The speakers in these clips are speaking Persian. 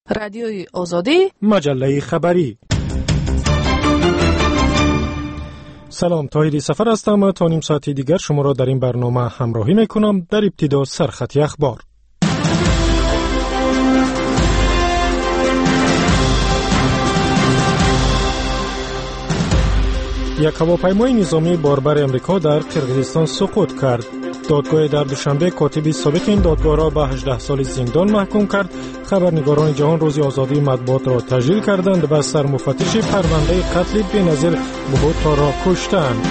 رادیوی آزادی، مجله خبری. سلام، طاهری سفر هستم. تا نیم ساعتی دیگر شما را در این برنامه همراهی میکنم. در ابتدا سرخط اخبار. یک هواپیمای نظامی باربر امریکا در قرقیزستان سقوط کرد. دادگاه در دوشنبه کاتب سابق این دادگاه را به 18 سال زندان محکوم کرد. خبرنگاران جهان روز آزادی مطبوعات را تجلیل کردند و سرمفتش پرونده قتل بینظیر بهوتا را کشتند.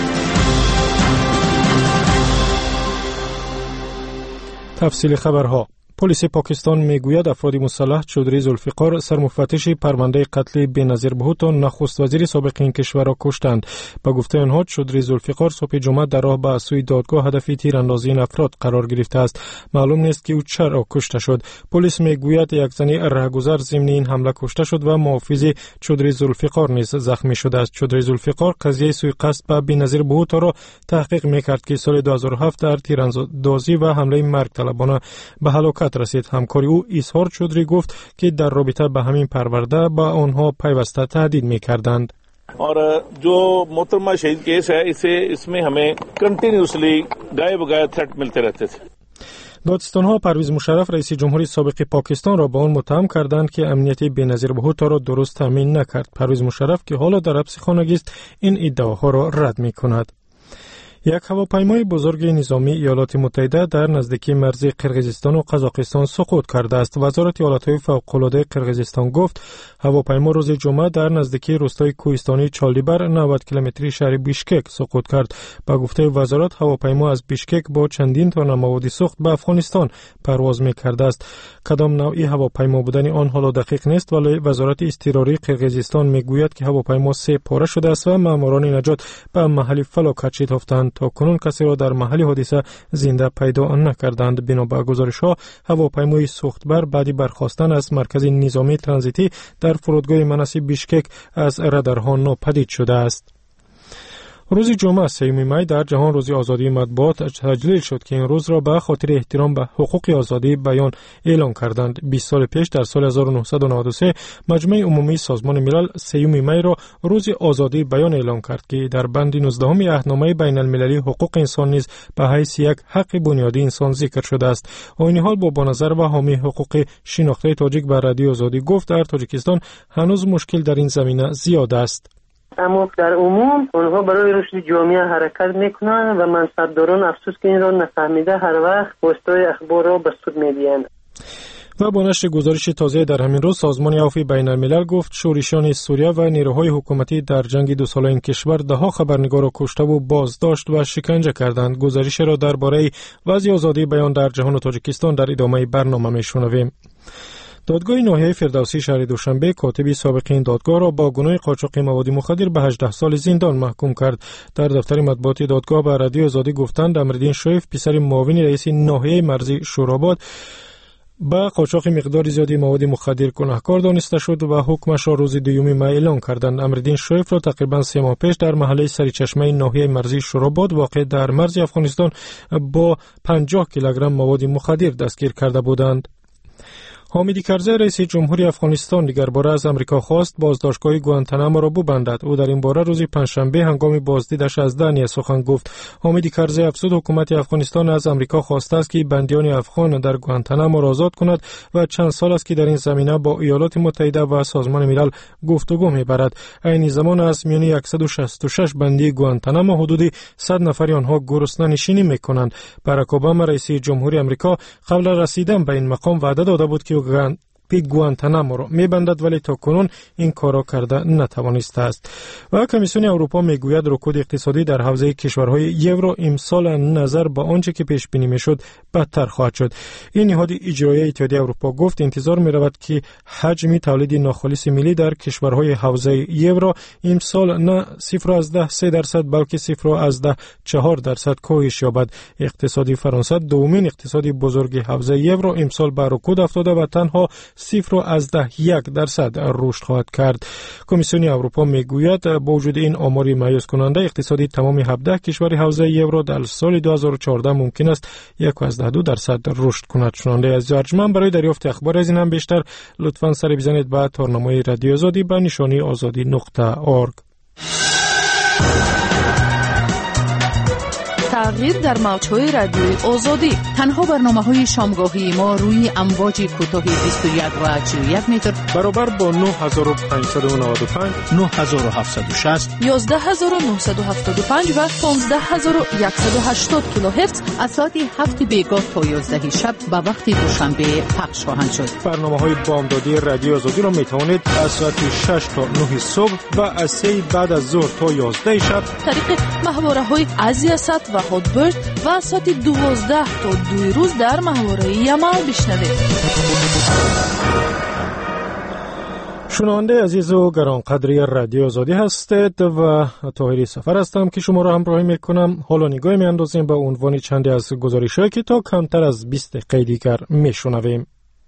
تفصیل خبرها. پلیس پاکستان میگوید افراد مسلح چودری ذوالفقار سرمفتش پرونده قتل بینظیر بهوتا نخست وزیر سابق این کشور را کشتند. با گفته آنها چودری ذوالفقار صبح جمعه در راه به سوی دادگاه هدف تیراندازی این افراد قرار گرفته است. معلوم نیست که او چرا کشته شد. پلیس میگوید یک زن رهگذر ضمن این حمله کشته شد و محافظ چودری ذوالفقار نیز زخمی شده است. چودری ذوالفقار قضیه سوء قصد به بینظیر بهوتا را تحقیق میکرد که سال 2007 در تیراندازی و حمله مرگ طلبانه به هلاکت رسید. همکاری او ایسهار چودری گفت که در رابطه به همین پرونده با آنها پیوسته تهدید میکردند. और जो मोहतरमा शहीद केस है इसमें हमें कंटिन्यूसली गाए बगाए थ्रेट मिलते रहते थे. دادستان‌ها پرویز مشرف رئیس جمهوری سابق پاکستان را به آن متهم کردند که امنیت بینظیر بهوتا را درست تامین نکرد. پرویز مشرف که حالا در حبس خانگی است این ادعاها را رد می‌کند. یک هواپیمای بزرگ نظامی ایالات متحده در نزدیکی مرز قرقیزستان و قزاقستان سقوط کرده است. وزارت ایالات‌های فوق‌العاده قرقیزستان گفت هواپیما روز جمعه در نزدیکی روستای کوهستانی چالیبر 90 کیلومتری شهر بیشکک سقوط کرد. با گفته وزارت هواپیما از بیشکک با چندین تن مواد سوخت به افغانستان پرواز می‌کرده است. کدام نوعی هواپیما بودن آن حالا دقیق نیست، ولی وزارت اضطراری قرقیزستان میگوید که هواپیما 3 پاره شده است و ماموران نجات به محل فلاکت شتافتند. تا کنون کسی را در محل حادثه زنده پیدا نکردند. بنا به گزارش‌ها هواپیمای سوختبر بعد برخاستن از مرکز نظامی ترانزیتی در فرودگاه مناسی بیشکک از رادارها ناپدید شده است. روز جمعه 3 می در جهان روز آزادی مطبوعات تجلیل شد که این روز را به خاطر احترام به حقوق آزادی بیان اعلان کردند. 20 سال پیش در سال 1993 مجمع عمومی سازمان ملل 3 می را روز آزادی بیان اعلان کرد که در بند 19 عهدنامه بین المللی حقوق انسان نیز به حیث یک حق بنیادی انسان ذکر شده است. آیین حال با بنظر و حامی حقوق شناخته تاجیک به رادیو آزادی گفت در تاجیکستان هنوز مشکل در این زمینه زیاد است. اما در عموم آنها برای رشد جامعه حرکت میکنند و منصبداران افسوس که این را نفهمیده هر وقت واسطه اخبار را به سود میدهند. و با نشر گزارش تازه در همین روز سازمان عفو بین الملل گفت شورشیان سوریه و نیروهای حکومتی در جنگ 2 ساله این کشور دهها خبرنگار را کشته و بازداشت و شکنجه کردند. گزارش را درباره وضع آزادی بیان در جهان و تاجیکستان در ادامه برنامه میشنویم. دادگاه ناحیه فردوسی شهر دوشنبه کاتب سابق این دادگاه را با گناه قاچاق مواد مخدر به 18 سال زندان محکوم کرد. در دفتر مطبوعاتی دادگاه به رادیو آزادی گفتند امردین شایف پسر معاون رئیس ناحیه مرزی شوراباد با قاچاق مقدار زیادی مواد مخدر گناهکار دانسته شد و حکمش را روز 2 می اعلان کردند. امردین شایف را تقریبا 3 ماه پیش در محله سریچشمه ناحیه مرزی شوراباد واقع در مرز افغانستان با 50 کیلوگرم مواد مخدر دستگیر کرده بودند. حامد کرزی رئیس جمهوری افغانستان دیگر باره از امریکا خواست بازداشتگاه گوانتانامو را ببندد. او در این باره روز پنجشنبه هنگام بازدیدش از دنیا سخن گفت. حامد کرزی افزود حکومت افغانستان از امریکا خواسته است که بندیان افغان در گوانتانامو را آزاد کند و چند سال است که در این زمینه با ایالات متحده و سازمان ملل گفتگو می‌برد. عین زمان از میان 166 بندی گوانتانامو حدود 100 نفر آنها گرسنه نشینی می‌کنند. باراک اوباما رئیس جمهوری آمریکا قبل رسیدن به این مقام وعده داده بود که گوانتانامو را می‌بندد، ولی تا کنون این کار را کرده نتوانسته است. و کمیسیون اروپا میگوید رکود اقتصادی در حوزه کشورهای یورو امسال نظر به آنچه که پیش بینی میشد بدتر خواهد شد. این نهاد اجرایی اتحادیه اروپا گفت انتظار می‌رود که حجم تولید ناخالص ملی در کشورهای حوزه یورو امسال نه 0.3% بلکه 0.4% کاهش یابد. اقتصادی فرانسه دومین اقتصادی بزرگ حوزه یورو امسال به رکود افتاده و تنها 0.1% رشد خواهد کرد. کمیسیون اروپا میگوید با وجود این آمار مایوس کننده اقتصادی تمام 17 کشور حوزه یورو در سال 2014 ممکن است 1.2% رشد کند. شنونده از ارجمند برای دریافت اخبار از این هم بیشتر لطفاً سر بزنید به تارنمای رادیو آزادی به نشانی azadi.org. تغییر در موج‌های رادیوی آزادی. تنها برنامه‌های شامگاهی ما روی امواج کوتاه 21 و 41 متر برابر با 9595 9760 11975 و 15180 کیلوهرتز از ساعت 7 بیگاه تا 11 شب به وقت دوشنبه پخش خواهند شد. برنامه‌های بامدادی رادیو آزادی را می‌توانید از ساعت 6 تا 9 صبح و از 3 بعد از ظهر تا 11 شب طریق محوره‌های ازیاست و هاتبرد و ساعت 12 تا 2 روز در محوره یمال بشنوید. شنونده عزیز و گرانقدری رادیو آزادی هستید و طاهری سفر هستم که شما را همراهی میکنم. حالا نگاهی میاندازیم به عنوان چندی از گزارش‌هایی که تا کمتر از 20 دقیقه دیگر میشنویم.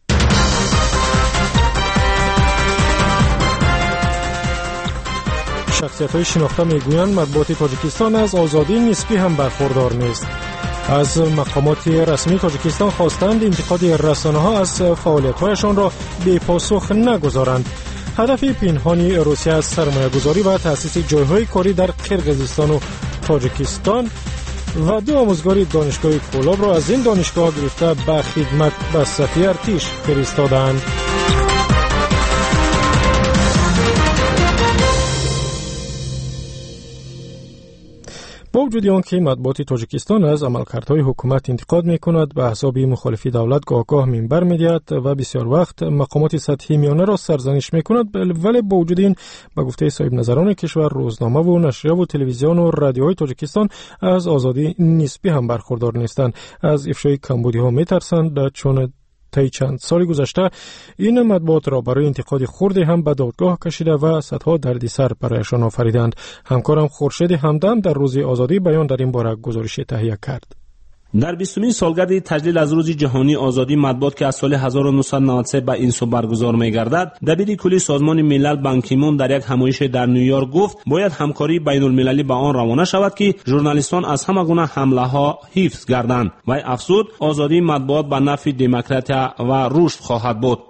شخصیت‌های شناخته میگویند مطبوعات تاجیکستان از آزادی نسبی هم برخوردار نیست. از مقامات رسمی تاجیکستان خواستند انتقاد رسانه‌ها از فعالیت‌هایشان را بی پاسخ نگذارند. هدف پنهانی روسیه از سرمایه‌گذاری و تأسیس جای‌های کاری در قرقیزستان و تاجیکستان و 2 آموزگار دانشگاه کولاب را از این دانشگاه گرفته به خدمت به سطح ارتش فرستادند. با وجود آنکه مطبوعات تاجیکستان از عملکردهای حکومت انتقاد می‌کند، به احزاب مخالفی دولت گاه منبر می‌دهد و بسیار وقت مقامات سطحی میانه را سرزنش می‌کند، ولی با وجود این به گفته صاحب نظران کشور روزنامه و نشریه و تلویزیون و رادیوهای تاجیکستان از آزادی نسبی هم برخوردار نیستند. از افشای کمبودی‌ها می‌ترسند، چون طی چند سال گذشته این مطبوعات را برای انتقاد خردی هم به دادگاه کشیده و صدها دردسر برایشان آفریدند. همکارم خورشید همدم در روز آزادی بیان در این باره گزارش تهیه کرد. در 20مین سالگرد تجلیل از روز جهانی آزادی مطبوعات که از سال 1993 به این سو برگزار می‌گردد، دبیر کلی سازمان ملل بان کی مون در یک همایش در نیویورک گفت باید همکاری بین‌المللی به آن روانه شود که ژورنالیستان از همه گونه حمله‌ها حفظ گردند. و افزود آزادی مطبوعات به نفع دموکراسی و رشد خواهد بود.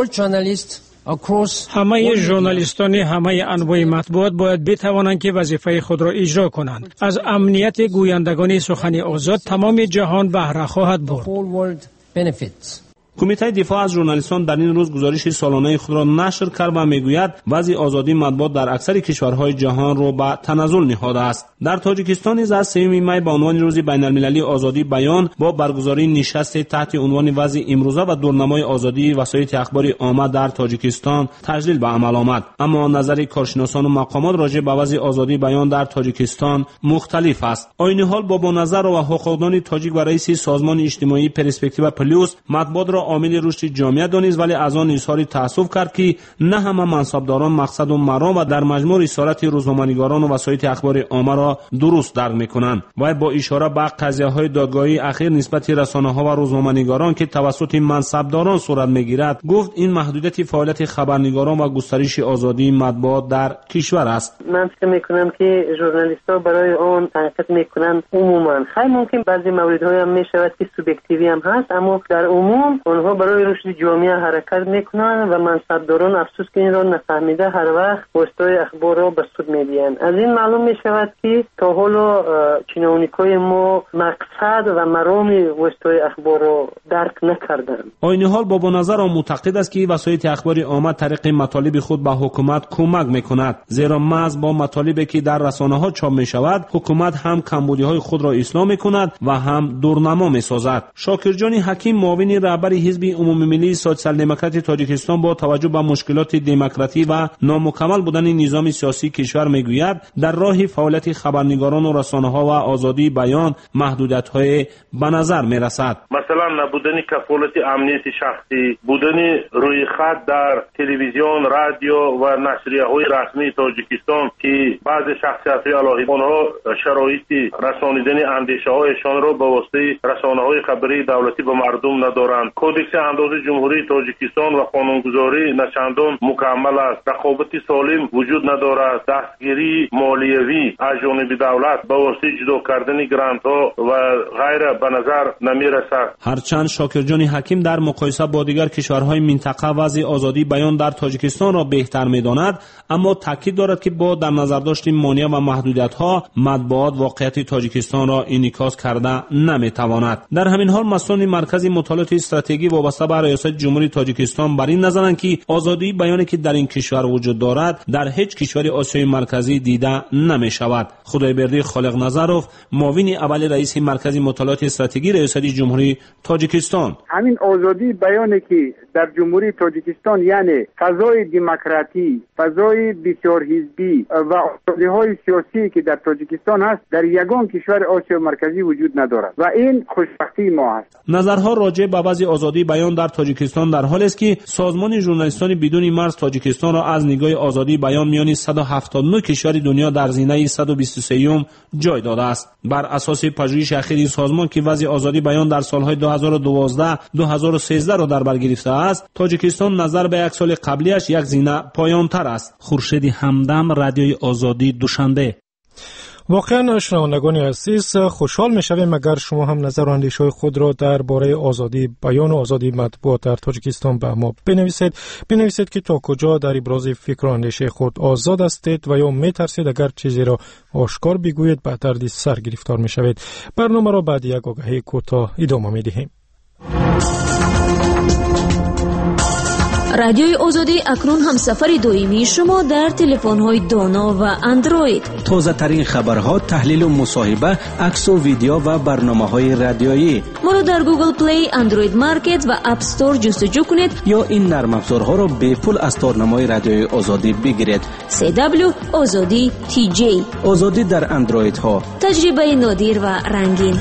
همه ژورنالیستان همه انواع مطبوعات باید بتوانند که وظیفه خود را اجرا کنند. از امنیت گویندگان سخن آزاد تمام جهان بهره خواهد برد. کمیته دفاع از ژورنالیستان در این روز گزارش سالانه خود را نشر کرد و میگوید وضع آزادی مطبوعات در اکثر کشورهای جهان را به تنزل نهاده است. در تاجیکستان نیز از 3 می به عنوان روز بین‌المللی آزادی بیان با برگزاری نشست تحت عنوان وضع امروزه و دورنمای آزادی وسایل اخباری عامه در تاجیکستان تجلیل به عمل آمد. اما نظر کارشناسان و مقامات راجع به وضع آزادی بیان در تاجیکستان مختلف است. عین حال بابا نظر و حقوقدان تاجیک و رئیس سازمان اجتماعی پرسپکتیو پلیوس مطبوعات را عامل رشد جامعه دانست، ولی از آن اظهار تأسف کرد که نه همه منصبداران مقصد و مرام و در مجموع رسالت روزنامه‌نگاران و وسایل اخبار عامه را درست درک می‌کنند. و با اشاره به قضیه‌های دادگاهی اخیر نسبت رسانه‌ها و روزنامه‌نگاران که توسط منصبداران صورت می‌گیرد، گفت این محدودیت فعالیت خبرنگاران و گسترش آزادی مطبوعات در کشور است. من فکر می‌کنم که ژورنالیست‌ها برای آن تنقید می‌کنند. عموما خیلی ممکن بعضی موردهای هم می‌شود که سوبیکتیوی هم هست، اما در عموم آنها برای رشد جامعه حرکت میکنند و منصبداران افسوس که این را نفهمیده هر وقت پست‌های اخبار را به سود میدهند. از این معلوم میشود که تا حالا چینونیکای ما مقصد و مرام پست‌های اخبار را درک نکردند. عین حال بابا نظر معتقد است که وسایل اخباری عامه طریق مطالب خود به حکومت کمک میکند، زیرا محض با مطالبی که در رسانه‌ها چاپ میشود حکومت هم کمبودی‌های خود را اصلاح میکند و هم دورنما میسازد. شاکرجان حکیم معاون رهبر حزب عمومی ملی سوسیال دموکرات تاجیکستان با توجه به مشکلات دموکراسی و نامکمل بودن نظام سیاسی کشور میگوید در راه فعالیت خبرنگاران و رسانه‌ها و آزادی بیان محدودیت‌های به نظر میرسد. مثلا نبودن کفالت امنیت شخصی، بودن روی خط در تلویزیون، رادیو و نشریه‌های رسمی تاجیکستان که بعض شخصیت‌های الهی آنها شرایط رسانیدن اندیشه‌هایشان را به واسطه رسانه‌های خبری دولتی به مردم ندارند. کودکس انداز جمهوری تاجیکستان و قانونگذاری نچندان مکمل است. رقابت سالم وجود ندارد. دستگیری مالیوی از جانب دولت به واسطه جدا کردن گرانت ها و غیره به نظر نمی رسد. هرچند شاکرجان حکیم در مقایسه با دیگر کشورهای منطقه وضع آزادی بیان در تاجیکستان را بهتر می‌داند، اما تاکید دارد که با در نظر داشتن مانع و محدودیت‌ها مطبوعات واقعیت تاجیکستان را انعکاس کرده نمی‌تواند. در همین حال مسئولان مرکز مطالعات استراتژی وابسته به ریاست جمهوری تاجیکستان بر این نظرند که آزادی بیانی که در این کشور وجود دارد در هیچ کشور آسیای مرکزی دیده نمی‌شود. خدایبردی خالق نظروف، معاون اول رئیس مرکز مطالعات استراتژی ریاست جمهوری تاجیکستان: همین آزادی بیانی که در جمهوری تاجیکستان یعنی فضای دموکراسی، فضای بسیار حزبی و آزادی‌های سیاسی که در تاجیکستان هست در یگان کشور آسیای مرکزی وجود ندارد و این خوشبختی ما است. نظرها راجع به وضع آزادی بیان در تاجیکستان در حالی است که سازمان ژورنالیستان بدون مرز تاجیکستان را از نگاه آزادی بیان میان 179 کشور دنیا در زینه 123م جای داده است. بر اساس پژوهش اخیر سازمان که وضع آزادی بیان در سالهای 2012 2013 را در بر گرفته است، تاجیکستان نظر به یک سال قبلیش یک زینه پایان‌تر است. خورشید همدم، رادیوی آزادی، دوشنبه. واقعا شنوندگان عزیز، خوشحال می‌شویم اگر شما هم نظر و اندیشه‌های خود را درباره آزادی بیان و آزادی مطبوعات در تاجیکستان به ما بنویسید که تا کجا در ابراز فکر و اندیشه خود آزاد هستید و یا می‌ترسید اگر چیزی را آشکار بگویید به دردی سر گرفتار می‌شوید. برنامه را بعد یک آگهی کوتاه ادامه می‌دهیم. رادیوی آزادی اکنون هم سفر دائمی شما در تلفن‌های دانا و اندروید. تازه ترین خبرها، تحلیل و مصاحبه، عکس و ویدیو و برنامه‌های رادیویی. ما را در گوگل پلی، اندروید مارکت و اپ استور جستجو کنید یا این نرم افزارها را به پول از تارنمای رادیوی آزادی بگیرید. CW آزادی TJ. آزادی در اندروید ها. تجربه نادر و رنگین.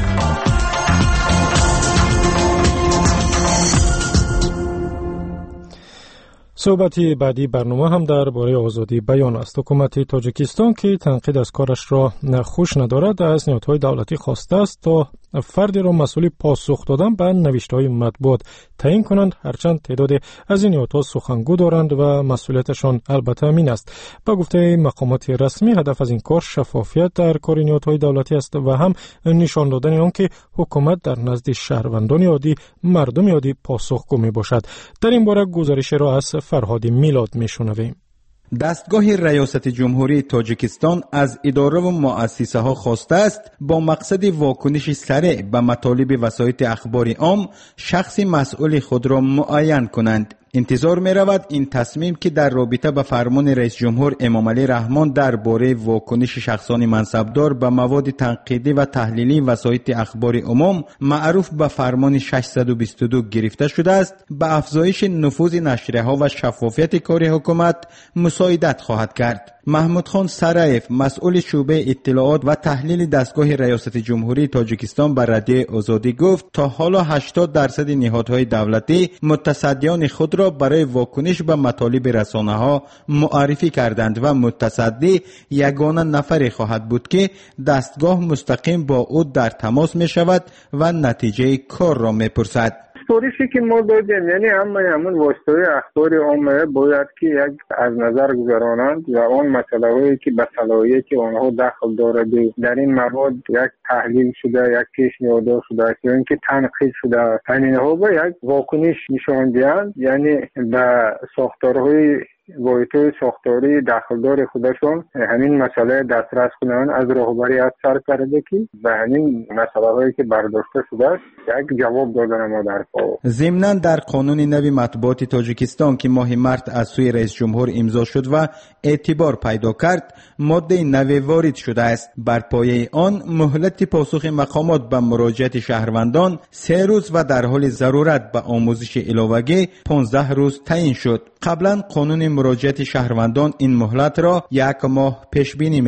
صحبت بعدی برنامه هم درباره آزادی بیان است. حکومت تاجیکستان که تنقید از کارش را خوش ندارد از نهادهای دولتی خواسته است تا فردی را مسئول پاسخ دادن به نوشته‌های مطبوعات تعیین کنند، هرچند تعداد از این نهادها سخنگو دارند و مسئولیتشان البته همین است. با گفته مقامات رسمی هدف از این کار شفافیت در کار نهادهای دولتی است و هم نشان دادن آن که حکومت در نزد شهروندان عادی، مردم عادی پاسخگو میباشد. در این باره گزارش را از فرهاد میلاد میشنویم. دستگاه ریاست جمهوری تاجیکستان از اداره و مؤسسه ها خواسته است با مقصد واکنش سریع به مطالب وسایط اخبار عام شخص مسئول خود را معین کنند. انتظار می رود این تصمیم که در رابطه به فرمان رئیس جمهور امام علی رحمان درباره واکنش شخصان منصبدار به مواد تنقیدی و تحلیلی وسایط اخبار عموم معروف به فرمان 622 گرفته شده است، به افزایش نفوذ نشریه ها و شفافیت کار حکومت مساعدت خواهد کرد. محمود خان سرایف، مسئول شعبه اطلاعات و تحلیل دستگاه ریاست جمهوری تاجیکستان به رادیوی آزادی گفت تا حالا 80% نهادهای دولتی متصدیان خود را برای واکنش به مطالب رسانه‌ها معرفی کردند و متصدی یگانه نفری خواهد بود که دستگاه مستقیم با او در تماس می شود و نتیجه کار را می پرسد. گزارشی که ما دادیم یعنی همون واسطه اخبار عامه باید که یک از نظر گذرانند و اون مسئله‌هایی که به صلاحیت آنها دخل دارد در این مواد یک تحلیل شده، یک پیشنهاد شده است یا اینکه تنقید شده است، اینها با یک واکنش نشان دهند، یعنی به ساختارهای واحدهای ساختاری داخلدار خودشون همین مسئله دسترس کنند از راهبری از سر کرده که به همین مسئله هایی که برداشته شده است یک جواب دادن ما در پا. ضمناً در قانون نوی مطبوعات تاجیکستان که ماه مارس از سوی رئیس جمهور امضا شد و اعتبار پیدا کرد، ماده نوی وارد شده است. بر پایه آن مهلت پاسخ مقامات به مراجعت شهروندان 3 روز و در حال ضرورت به آموزش علاوگی 15 روز تعیین شد. قبلا قانون مراجعت شهروندان این مهلت را 1 ماه پیش بینی میکرد.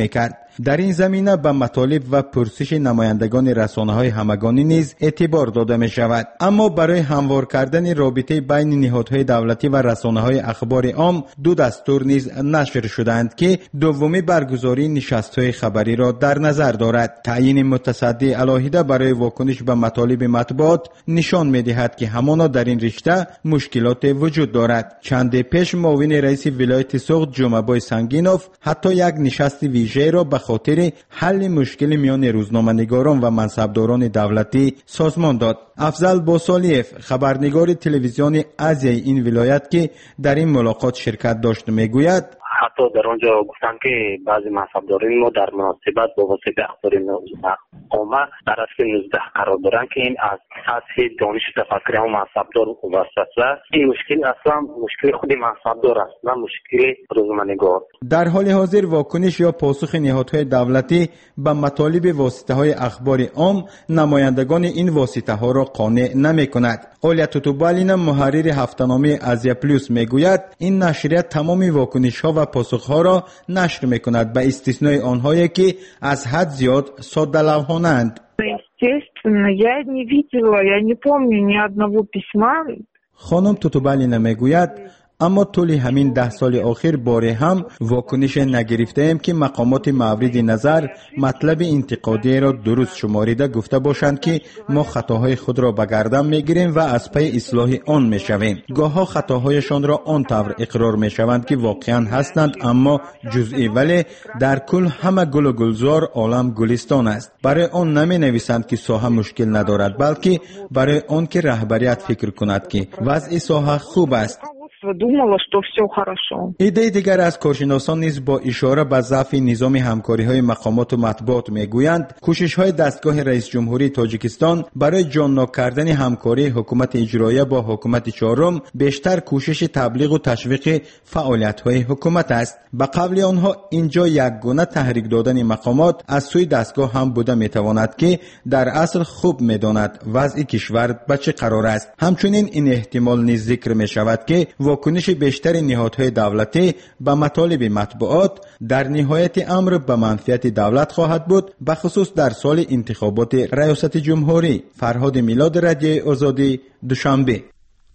در این زمینه به مطالب و پرسش نمایندگان رسانه‌های همگانی نیز اعتبار داده می شود. اما برای هموار کردن رابطه بین نهادهای دولتی و رسانه‌های اخبار عام دو دستور نیز نشر شدند که دومی برگزاری نشست‌های خبری را در نظر دارد. تعیین متصدی علاهده برای واکنش به مطالب مطبوعات نشان می‌دهد که همانا در این رشته مشکلات وجود دارد. چند پیش معاون رئیس ولایت سوخت جمعه‌بای سنگینوف حتی یک نشست ویژه را به خاطر حل مشکل میان روزنامه‌نگاران و منصبداران دولتی سازمان داد. افضل باسالیف خبرنگار تلویزیون آزیای این ولایت که در این ملاقات شرکت داشت میگوید حتی در آنجا گفتند که بعضی منصبداران ما در مناسبت با واسطه اخبار قومه در اصل 19 قرار دارند که این از سطح دانش تفکر هم منصبدار واسطه است. این مشکل اصلا مشکل خود منصبدار است نه مشکل روزنامه‌نگار. در حال حاضر واکنش یا پاسخ نهادهای دولتی به مطالب واسطه های اخبار عام نمایندگان این واسطه ها را قانع نمی کند. اولیا توتوبالین محرر هفته‌نامه آزیا پلوس میگوید این نشریه تمام واکنش ها و پاسخ ها را نشر می کند به استثنای آنهایی که از حد زیاد ساده لوحانند. Естественно, я не видела, я не помню ни одного письма. خانم توتوبالین میگوید اما طول همین 10 سال آخر باره هم واکنش نگرفته ایم که مقامات مورد نظر مطلب انتقادی را درست شماریده گفته باشند که ما خطاهای خود را به گردن میگیریم و از پی اصلاح آن میشویم. گاهها خطاهایشان را آن طور اقرار میشوند که واقعا هستند اما جزئی، ولی در کل همه گل و گلزار عالم گلستان است. برای آن نمی نویسند که ساحه مشکل ندارد، بلکه برای آن که رهبریت فکر کند که وضع ساحه خوب است. думала, что все хорошо. ایده دیگر از کارشناسان نیز با اشاره به ضعف نظام همکاری‌های مقامات و مطبوعات میگویند کوشش‌های دستگاه رئیس جمهوری تاجیکستان برای جان‌ناک کردن همکاری حکومت اجراییه با حکومت چهارم بیشتر کوشش تبلیغ و تشویق فعالیت‌های حکومت است. به قبل آنها اینجا یکگونه تحریک دادن مقامات از سوی دستگاه هم بوده میتواند که در اصل خوب میداند وضع کشور به چه قرار است. همچنین این احتمال نیز ذکر میشود که واکنش بیشتر نهادهای دولتی به مطالب مطبوعات در نهایت امر به منفعت دولت خواهد بود، به خصوص در سال انتخابات ریاست جمهوری. فرهاد میلاد، رادیوی آزادی، دوشنبه.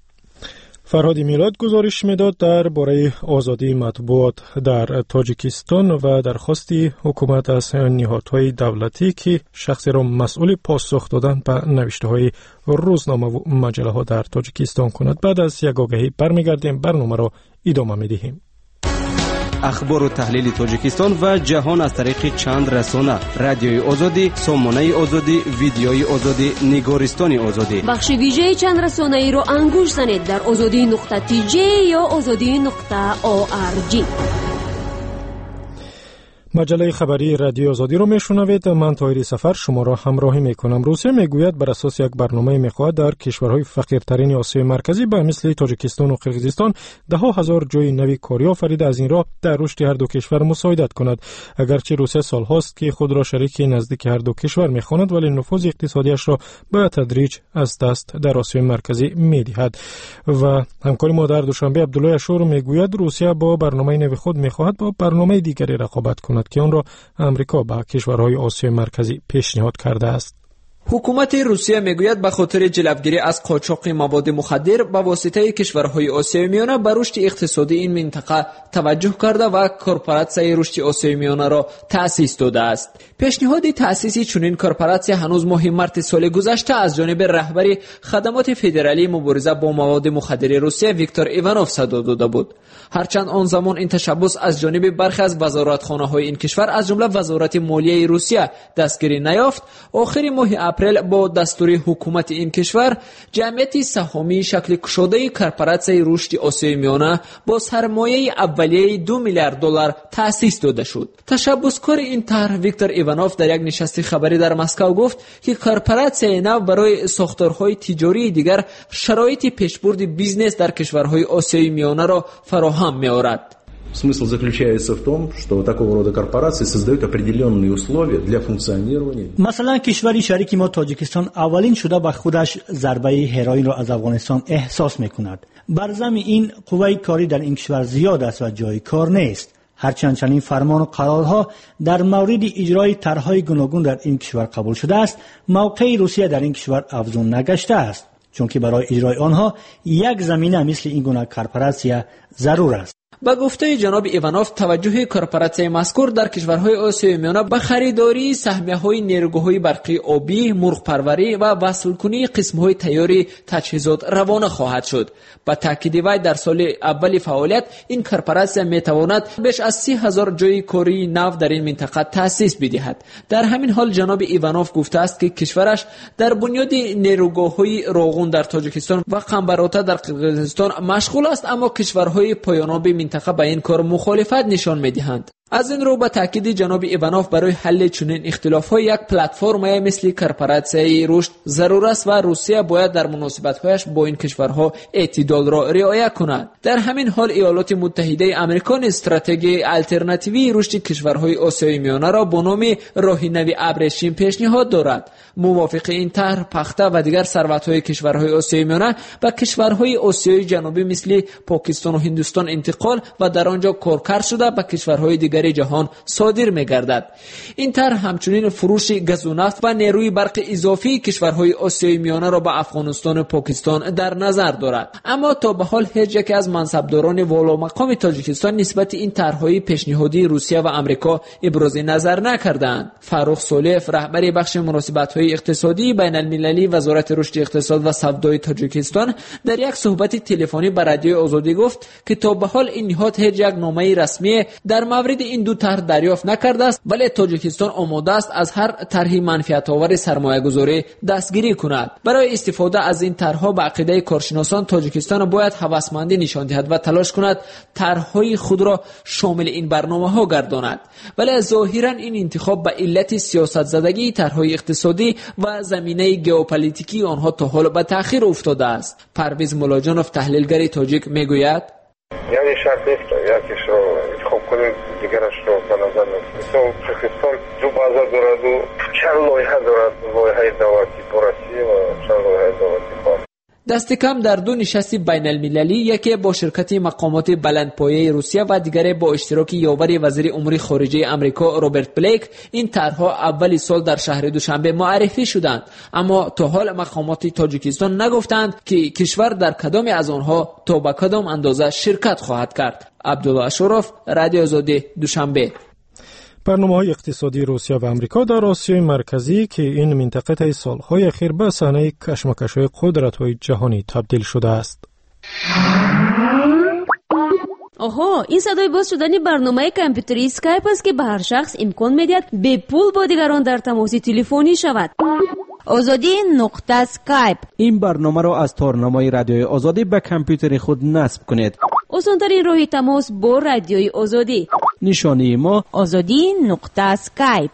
فرهاد میلاد گزارش میداد درباره آزادی مطبوعات در تاجیکستان و درخواست حکومت از نهادهای دولتی که شخصی را مسئول پاسخ دادن به نوشته‌های روزنامه و مجله ها در تاجیکستان کند. بعد از یک آگهی برمیگردیم، برنامه را ادامه میدهیم. اخبار و تحلیل تاجیکستان و جهان از طریق چند رسانه: رادیوی آزادی، سامانه آزادی، ویدیوی آزادی، نگارستان آزادی. بخش ویژه چند رسانه ای را انگوش زنید در azadi.tj یا azadi.org. مجله خبری رادیو آزادی رو میشنوید. من طاهری سفر شما را همراهی میکنم. روسیه میگوید بر اساس یک برنامه میخواهد در کشورهای فقیرترین آسیای مرکزی به مثل تاجیکستان و قرقیزستان ده ها هزار جای نوی کاری آفریده از این راه در رشد هر دو کشور مساعدت کند. اگرچه روسیه سالهاست که خود را شریک نزدیک هر دو کشور میخواند، ولی نفوذ اقتصادیش را به تدریج از دست در آسیای مرکزی میدهد. و همکار ما در دوشنبه عبدالله اشور میگوید روسیه با برنامه نوی خود میخواهد با برنامه دیگری رقابت کند که آن را امریکا به کشورهای آسیای مرکزی پیشنهاد کرده است. حکومت روسیه میگوید به خاطر جلوگیری از قاچاق مواد مخدر به واسطه کشورهای آسیای میانه به رشد اقتصادی این منطقه توجه کرده و کورپوراسیون رشد آسیای میانه را تأسیس داده است. پیشنهاد تأسیس چنین کورپوراسیون هنوز ماه مارس سال گذشته از جانب رهبر خدمات فدرالی مبارزه با مواد مخدر روسیه ویکتور ایوانوف صدا داده بود. هرچند آن زمان این تشبث از جانب برخی از وزارتخانه‌های این کشور از جمله وزارت مالیه روسیه دستگیری نیافت، آخر ماه اپریل با دستور حکومت این کشور جمعیت سهامی شکل گشاده کورپوراسیون رشد آسیای میانه با سرمایه اولیه $2 میلیارد تأسیس داده شد. تشبثکار این طرح ویکتور ایوانوف در یک نشست خبری در مسکو گفت که کورپوراسیون نو برای ساختارهای تجاری دیگر شرایط پیشبرد بیزنس در کشورهای آسیای میانه را فراهم می‌آورد. Смысл заключается в том, что такого рода корпорации создают определенные условия для функционирования. مثلا کشوری شریک ما تاجیکستان اولین شده به خودش ضربه هروئین را از افغانستان احساس می‌کند. بر ضمن این قوه کاری در این کشور زیاد است و جای کار نیست. هرچند چنین فرمان و قرارها در مورد اجرای طرح‌های گوناگون در این کشور قبول شده است، موقع روسیه در این کشور افزون نگشته است، چون که برای اجرای آنها یک زمینه مثل این گونه کارپوراسیا ضرور است. با گفته جناب ایوانوف، توجه کورپوراسیون مذکور در کشورهای آسیای میانه به خریداری سهمیه‌های نیروگاه‌های برقی آبی، مرغ پروری و وصل‌کنی قسم‌های تیاری تجهیزات روانه خواهد شد. با تاکید وی در سال اول فعالیت این کورپوراسیون می‌تواند بیش از 30,000 جای کاری نو در این منطقه تأسیس بدهد. در همین حال جناب ایوانوف گفته است که کشورش در بنیاد نیروگاه‌های روغن در تاجیکستان و قنبراتا در قرقیزستان مشغول است، اما کشورهای پایان‌آب منطقه به این کار مخالفت نشان می‌دهند. از این رو به تاکید جناب ایوانوف برای حل چنین اختلاف‌ها یک پلتفرم مثل کورپوراسیون رشد ضرور است و روسیه باید در مناسبت‌هایش با این کشورها اعتدال را رعایت کند. در همین حال ایالات متحده آمریکا استراتژی آلترناتیوی رشد کشورهای آسیای میانه را با نام راه نو ابریشم پیشنهاد دارد. موافق این طرح پخته و دیگر ثروت‌های کشورهای آسیای میانه به کشورهای آسیای جنوبی مثل پاکستان و هندوستان انتقال و در آنجا کارکرد شده به کشورهای دیگر جهان صادر می‌گردد. این طرح همچنین فروش گاز و نفت و نیروی برق اضافی کشورهای آسیای میانه را به افغانستان و پاکستان در نظر دارد. اما تا به حال هیچ یک از منصبداران والامقام تاجیکستان نسبت این طرح‌های پیشنهادی روسیه و آمریکا ابراز نظر نکردند. فاروق سولیف، رهبر بخش مناسبت‌های اقتصادی بین المللی وزارت رشد اقتصاد و سودای تاجیکستان، در یک صحبت تلفنی با رادیوی آزادی گفت که تا به حال این نهاد هیچ یک نامه رسمی در مورد این دو طرح دریافت نکرده است، ولی تاجیکستان آماده است از هر طرحی منفعت‌آور سرمایه‌گذاری دستگیری کند. برای استفاده از این طرح‌ها به عقیده کارشناسان تاجیکستان باید هوسمندی نشان دهد و تلاش کند طرح‌های خود را شامل این برنامه‌ها گرداند. ولی ظاهراً این انتخاب به علت سیاست زدگی طرح‌های اقتصادی و زمینه ژئوپلیتیکی آنها تا حال به تأخیر افتاده است. پرویز ملاجانوف، تحلیلگر تاجیک، میگوید: یعنی شرط نیست یکیش رو انتخاب کنیم دیگرش رو به نظر نسید. تاجیکستان دو بازار دارد و چند لایحه دارد، لایحه دعوتی پرسی و چند لایحه دعوتی خاص. دست کم در دو نشست بین المللی، یکی با شرکت مقامات بلندپایه روسیه و دیگری با اشتراک یاور وزیر امور خارجه آمریکا روبرت بلیک، این طرح‌ها اول سال در شهر دوشنبه معرفی شدند، اما تا حال مقامات تاجیکستان نگفتند که کشور در کدام از آنها تا به کدام اندازه شرکت خواهد کرد. عبدالله اشرف، رادیو آزادی، دوشنبه. برنامه‌های اقتصادی روسیه و آمریکا در آسیای مرکزی که این منطقه طی سال‌های اخیر به صحنه کشمکش‌های قدرت‌های جهانی تبدیل شده است. آها، این صدای باز شدن برنامه کامپیوتری اسکایپ است که به هر شخص امکان می‌دهد به پول با دیگران در تماس تلفنی شود. آزادی نقطه اسکایپ. این برنامه را از تارنمای رادیوی آزادی به کامپیوتر خود نصب کنید. آسان‌ترین راه تماس با رادیوی آزادی. نشانی ما آزادی نقطه اسکایپ.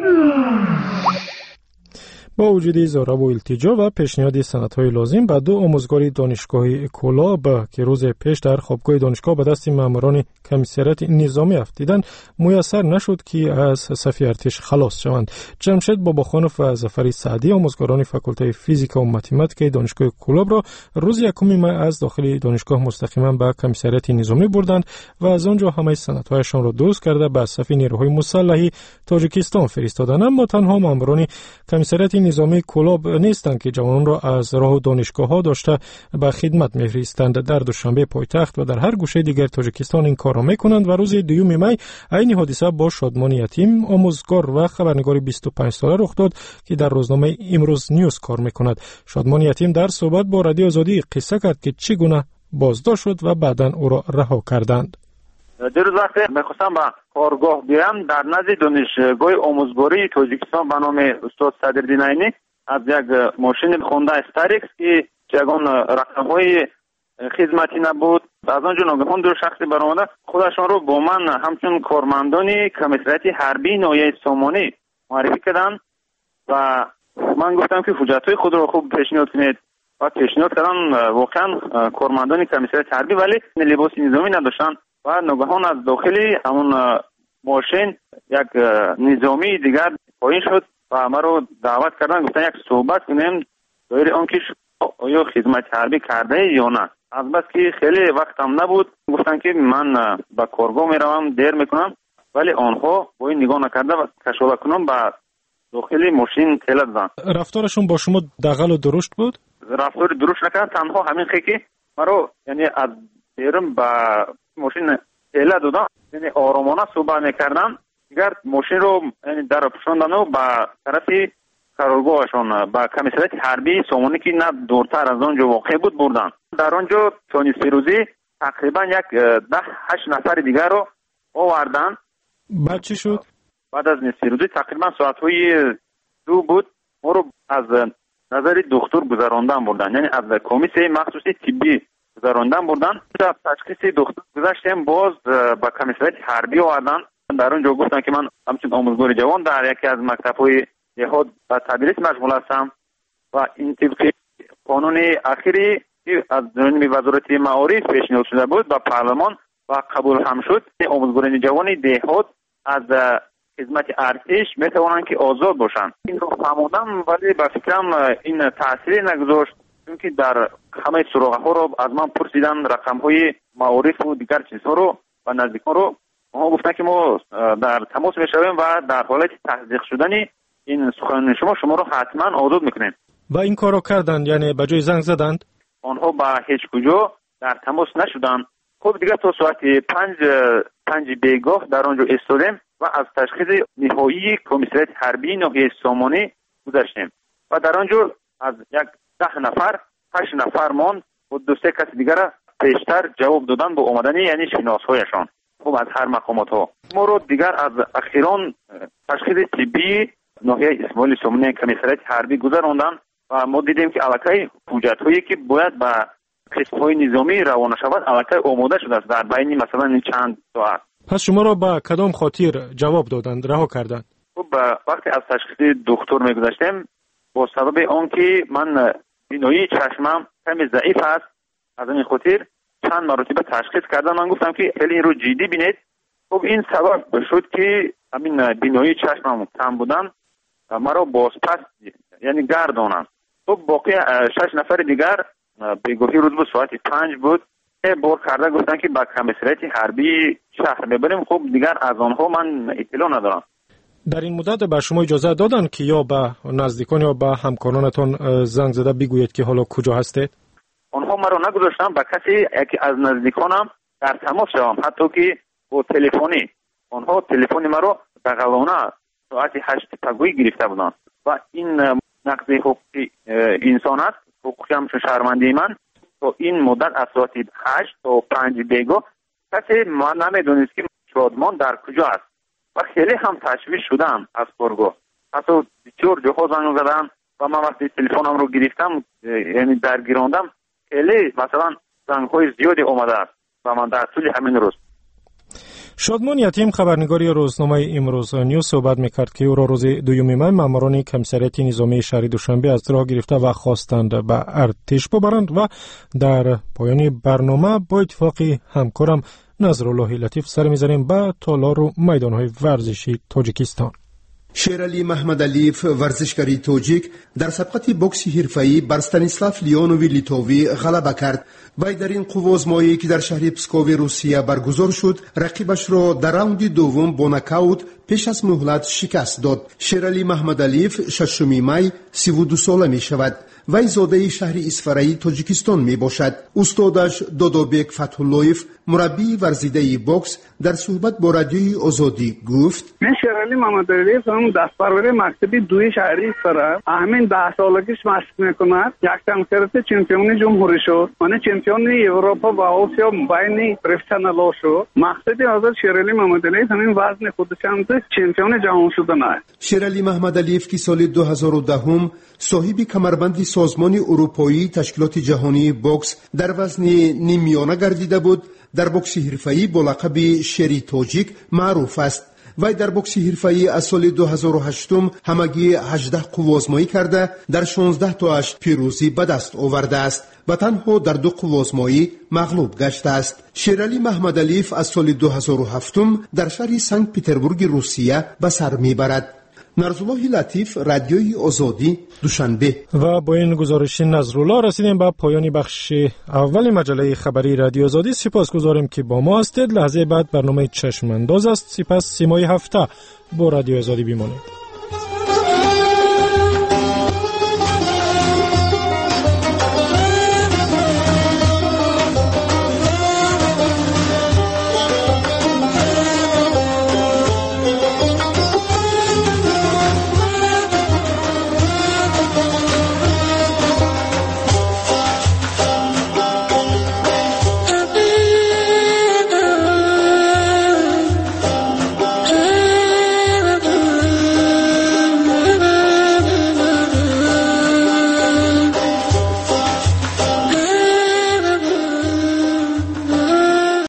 با وجود زاره و التجا و پیشنهاد سندهای لازم به دو آموزگار دانشگاه اکولاب که روز پیش در خوابگاه دانشگاه به دست ماموران کمیسریت نظامی افتیدند میسر نشد که از صف ارتش خلاص شوند. جمشید باباخانوف و ظفر سعدی آموزگاران فاکولته فیزیک و متمتیک دانشگاه اکولاب را روز 1 می از داخل دانشگاه مستقیما به کمیسریت نظامی بردند و از آنجا همه سندهایشان را دزد کرده به صف نیروهای مسلح تاجیکستان فرستادند. اما تنها ماموران کمیسریت نظامی کولاب نیستند که جوانان را از راه دانشگاه‌ها داشته به خدمت می‌فرستند. در دوشنبه پایتخت و در هر گوشه دیگر تاجیکستان این کار را می‌کنند و روز 2 می این حادثه با شادمان یتیم آموزگار و خبرنگار 25 ساله رخ داد که در روزنامه امروز نیوز کار می‌کند. شادمان یتیم در صحبت با رادیو آزادی قصه کرد که چگونه بازداشت شد و بعداً او را رها کردند. دیروز وقتی میخواستم به کارگاه بیام در نزد دانشگاه آموزگاری تاجیکستان به نام استاد صدرالدین عینی از یک ماشین خونده استاریکس که یگان رقم‌های خدمتی نبود از آنجا ناگهان دو شخصی برآمده خودشان رو با من همچون کارمندان کمیسریت حربی ناحیه سامانی معرفی کردند و من گفتم که حجت‌های خود رو خوب پیشنهاد کنید و پیشنهاد کردن واقعا کارمندان کمیسریت حربی ولی لباس نظامی نداشتن و ناگهان از داخل همون ماشین یک نظامی دیگر پایین شد و ما رو دعوت کردن گفتن یک صحبت کنیم دایر آن که آیا خدمت حربی کرده یا نه. از بس که خیلی وقتم نبود گفتن که من به کارگاه میروم دیر میکنم، ولی آنها با این نگاه نکرده و کشاله کنم به داخل ماشین تله دادن. رفتارشون با شما دغل و درشت بود؟ رفتار درشت نکرد، تنها همین که مرا یعنی از بیرون به ماشین تله دادن، یعنی آرامانه صحبت میکردن. دیگر ماشین رو یعنی در پوشاندن و به طرف قرارگاهشان به کمیسریت حربی سامانی که نه دورتر از آنجا واقع بود بردن. در آنجا تا نصف روزی تقریبا یک 10-8 نفر دیگر رو آوردن. بعد چی شد؟ بعد از نصف روزی تقریبا ساعت‌های 2 بود، ما رو از نظر دکتر گذراندن بردن، یعنی از کمیسیون مخصوصی طبی گذراندن بردن. از تشخیص دکتر گذشتیم، باز به کمیسریت حربی آوردن. در اونجا گفتن که من همچنین آموزگار جوان در یکی از مکتب‌های دهات به تدریس مشغول هستم و این طبق قانون اخیری که از جانب وزارت معارف پیشنهاد شده بود و پارلمان و قبول هم شد، آموزگاران جوان دهات از خدمت ارتش میتوانند که آزاد باشند. این رو فهمیدم، ولی به فکرم این تأثیری نگذاشت، چون که در همه سراغ‌ها رو از من پرسیدن، رقم‌های معارف و دیگر چیزها رو و نزدیکان رو. ما گفتن که ما در تماس میشویم و در حالت تصدیق شدنی این سخنان شما رو حتما آزاد میکنیم. و این کارو کردند، یعنی به جای زنگ زدند؟ آنها به هیچ کجا در تماس نشدن. خب دیگه تا ساعت 5 بیگاه در آنجا ایستادیم و از تشخیص نهایی کمیسریت حربی ناحیه سامانی گذشتیم و در آنجا از یک 10 نفر 8 نفر ماند و 2-3 کس دیگر پیشتر جواب دادن با آمدن یعنی شناسهایشان. خب از هر مقامات ها ما رو دیگر از اخیران تشخیص طبی ناحیه اسماعیل سامانی کمیسریت حربی گذراندن و ما دیدیم که الکی حجت هایی که باید به قسم های نظامی روانه شود الکی آماده شده است در بین مثلا این چند ساعت. پس شما را به کدام خاطر جواب دادند، رها کردند؟ خب وقتی از تشخیص دکتر میگذشتیم با سبب آنکه من بینایی چشمم کمی ضعیف است، از این خاطر چند مرتبه تشخیص کردن. من گفتم که خیلی رو جدی بینید. خب این سبب شد که همین بینایی چشمم کم بودن مرا بازپس یعنی گردانم. خب باقی 6 نفر دیگر بیگاهی روز بود، ساعت 5 بود، بار کرده گفتن که با کمیسریت حربی شهر ببریم. خب دیگر از آنها من اطلاع ندارم. در این مدت به شما اجازه دادن که یا به نزدیکان یا به همکارانتان زنگ زده بگویید که حالا کجا هستید؟ آنها مرا نگذاشتن به کسی یکی از نزدیکانم در تماس شوم، حتی که با تلفنی. آنها تلفن مرا بغلانه ساعت 8 پگویی گرفته بودند و این نقض حقوق انسان است. حقوقی همچون شهروندی من تا این مدت از ساعت 8 تا 5 بیگاه کسی ما نمیدونست که شادمان در کجا است و خیلی هم تشویش شدم از کارگاه. حتی بسیار جاها زنگ زدم و من وقتی تلفنم رو گرفتم یعنی درگیراندم، خیلی مثلا زنگ‌های زیادی اومده است و من در طول همین روز. شادمان یتیم خبرنگاری روزنامه امروز نیوز صحبت میکرد که او را روز 2 می ماموران کمیسریت نظامی شهر دوشنبه از راه گرفته و خواستند به ارتش ببرند و در پایان برنامه با اتفاق همکارم نظرالله لطیف سر می‌زنیم به تالار و میدان‌های ورزشی تاجیکستان. شیرعلی محمدعلیف ورزشکاری تاجیک در سبقت بوکس حرفه‌ای بر استانیسلاف لیونووی لیتووی غلبه کرد. وی در این قوازمایی که در شهر پسکو روسیه برگزار شد رقیبش را در راوند دوم با نکاوت پیش از مهلت شکست داد. شیرعلی محمدعلیف 6 می 32 ساله می شود. وی زاده شهر اسفرایی تاجیکستان می باشد. استادش دادابک فتح‌اللهیف مربی ورزیده بوکس در صحبت با رادیوی آزادی گفت: من شیرعلی محمدعلیف هم دست پرور مکتب 2 شهری اسفرایی همین 10 سالگیش مشق میکند. یک تمثیلات چمپیون جمهوری شد. من چمپیون اروپا و آسیا بین پروفسیونال شد. مقصد حاضر شیرعلی محمدعلیف همین وزن خودش هم چمپیون جهان شدن است. شیرعلی محمدعلیف که سال 2010 صاحب کمربند سازمان اروپایی تشکیلات جهانی بوکس در وزن نیمیانه گردیده بود، در بوکس حرفه‌ای با لقب شری تاجیک معروف است. وی در بوکس حرفه‌ای از سال 2008 همگی 18 قوازمایی کرده در 16 تاش پیروزی به دست آورده است و تنها در 2 قوازمایی مغلوب گشته است. شیرعلی محمدعلیف از سال 2007 در شهر سنت پترزبورگ روسیه به سر میبرد. نظرالله لطیف، رادیوی آزادی، دوشنبه. و با این گزارش نظرالله رسیدیم به پایان بخش اول مجله خبری رادیو آزادی. سپاسگزاریم که با ما هستید. لحظه بعد برنامه چشم انداز است. سپس سیمای هفته با رادیو آزادی بمانید.